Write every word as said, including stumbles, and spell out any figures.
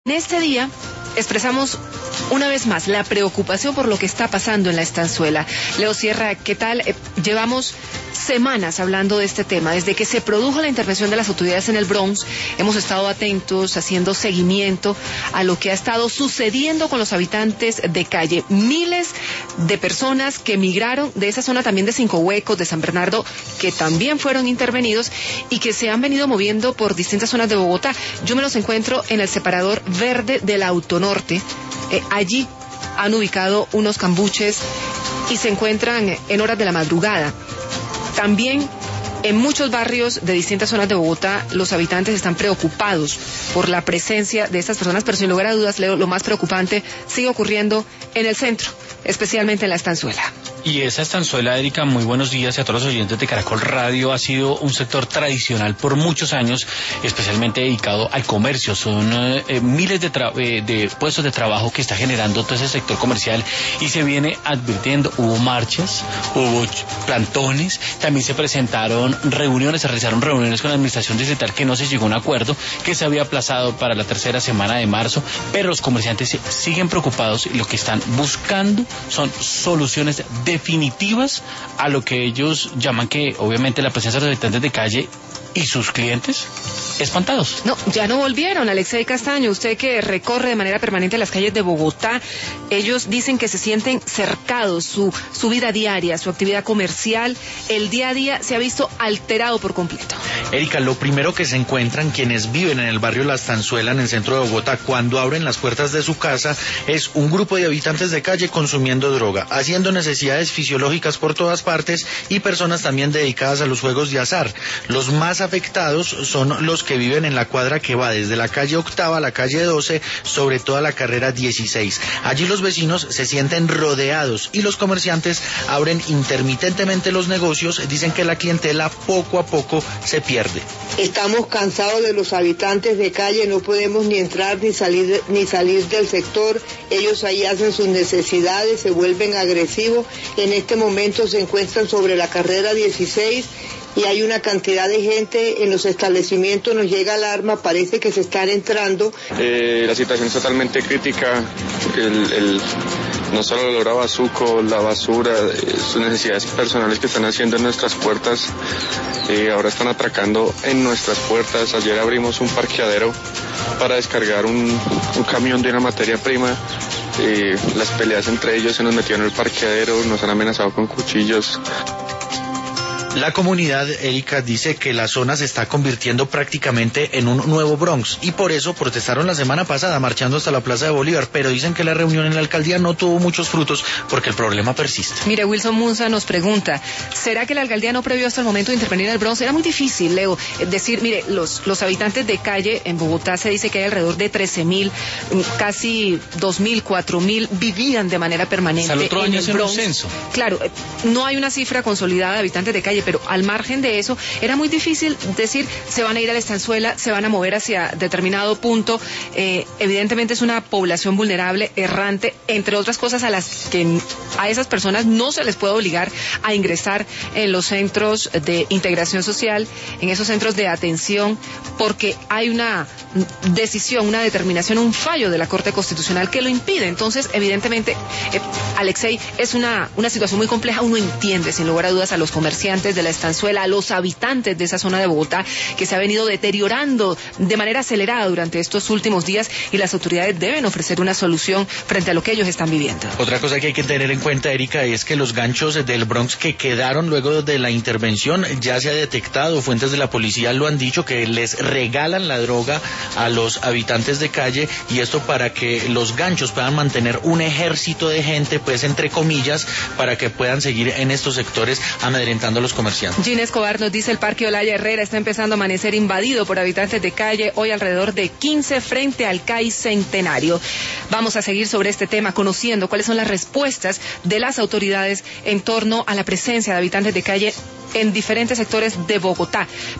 En este día expresamos una vez más la preocupación por lo que está pasando en la Estanzuela. Leo Sierra, ¿qué tal? Eh, llevamos semanas hablando de este tema. Desde que se produjo la intervención de las autoridades en el Bronx, hemos estado atentos, haciendo seguimiento a lo que ha estado sucediendo con los habitantes de calle. Miles de personas que emigraron de esa zona también de Cinco Huecos, de San Bernardo, que también fueron intervenidos y que se han venido moviendo por distintas zonas de Bogotá. Yo me los encuentro en el separador verde del Autonorte. Eh, allí han ubicado unos cambuches y se encuentran en horas de la madrugada. También en muchos barrios de distintas zonas de Bogotá, los habitantes están preocupados por la presencia de estas personas, pero sin lugar a dudas, Leo, lo más preocupante sigue ocurriendo en el centro, especialmente en la Estanzuela. Y esa Estanzuela, Erika, muy buenos días y a todos los oyentes de Caracol Radio. Ha sido un sector tradicional por muchos años, especialmente dedicado al comercio. Son eh, miles de, eh, de puestos de trabajo que está generando todo ese sector comercial y se viene advirtiendo. Hubo marchas, hubo plantones, también se presentaron reuniones, se realizaron reuniones con la administración distrital que no se llegó a un acuerdo, que se había aplazado para la tercera semana de marzo, pero los comerciantes siguen preocupados y lo que están buscando son soluciones definitivas a lo que ellos llaman que obviamente la presencia de los habitantes de calle y sus clientes espantados. No, ya no volvieron. Alexei Castaño, usted que recorre de manera permanente las calles de Bogotá, ellos dicen que se sienten cercados, su, su vida diaria, su actividad comercial, el día a día se ha visto alterado por completo. Erika, lo primero que se encuentran quienes viven en el barrio La Estanzuela, en el centro de Bogotá, cuando abren las puertas de su casa, es un grupo de habitantes de calle consumiendo droga, haciendo necesidades fisiológicas por todas partes y personas también dedicadas a los juegos de azar. Los más afectados son los que viven en la cuadra que va desde la calle Octava a la calle doce, sobre toda la carrera dieciséis. Allí los vecinos se sienten rodeados y los comerciantes abren intermitentemente los negocios. Dicen que la clientela poco a poco se pierde. Estamos cansados de los habitantes de calle, no podemos ni entrar ni salir ni salir del sector. Ellos ahí hacen sus necesidades, se vuelven agresivos. En este momento se encuentran sobre la carrera dieciséis y hay una cantidad de gente en los establecimientos, nos llega alarma, parece que se están entrando. Eh, la situación es totalmente crítica, el, el, no solo el olor a bazuco, la basura, eh, sus necesidades personales que están haciendo en nuestras puertas, eh, ahora están atracando en nuestras puertas. Ayer abrimos un parqueadero para descargar un, un camión de una materia prima. Eh, las peleas entre ellos se nos metieron en el parqueadero, nos han amenazado con cuchillos. La comunidad, Erika, dice que la zona se está convirtiendo prácticamente en un nuevo Bronx y por eso protestaron la semana pasada marchando hasta la Plaza de Bolívar, pero dicen que la reunión en la alcaldía no tuvo muchos frutos porque el problema persiste. Mire, Wilson Munza nos pregunta, ¿será que la alcaldía no previó hasta el momento de intervenir en el Bronx? Era muy difícil, Leo, decir, mire, los, los habitantes de calle en Bogotá se dice que hay alrededor de trece mil, casi dos mil, cuatro mil vivían de manera permanente Hasta el otro año en el Bronx. Un censo. Claro, no hay una cifra consolidada de habitantes de calle, pero al margen de eso, era muy difícil decir, se van a ir a la Estanzuela, se van a mover hacia determinado punto. Eh, evidentemente es una población vulnerable, errante, entre otras cosas a las que a esas personas no se les puede obligar a ingresar en los centros de integración social, en esos centros de atención, porque hay una decisión, una determinación, un fallo de la Corte Constitucional que lo impide. Entonces, evidentemente, eh, Alexei, es una, una situación muy compleja. Uno entiende, sin lugar a dudas, a los comerciantes de la Estanzuela, a los habitantes de esa zona de Bogotá, que se ha venido deteriorando de manera acelerada durante estos últimos días, y las autoridades deben ofrecer una solución frente a lo que ellos están viviendo. Otra cosa que hay que tener en cuenta, Erika, es que los ganchos del Bronx que quedaron luego de la intervención ya se ha detectado, fuentes de la policía lo han dicho, que les regalan la droga a los habitantes de calle, y esto para que los ganchos puedan mantener un ejército de gente, pues entre comillas, para que puedan seguir en estos sectores amedrentando a los comerciantes. Gina Escobar nos dice, el Parque Olaya Herrera está empezando a amanecer invadido por habitantes de calle, hoy alrededor de quince frente al C A I Centenario. Vamos a seguir sobre este tema, conociendo cuáles son las respuestas de las autoridades en torno a la presencia de habitantes de calle en diferentes sectores de Bogotá.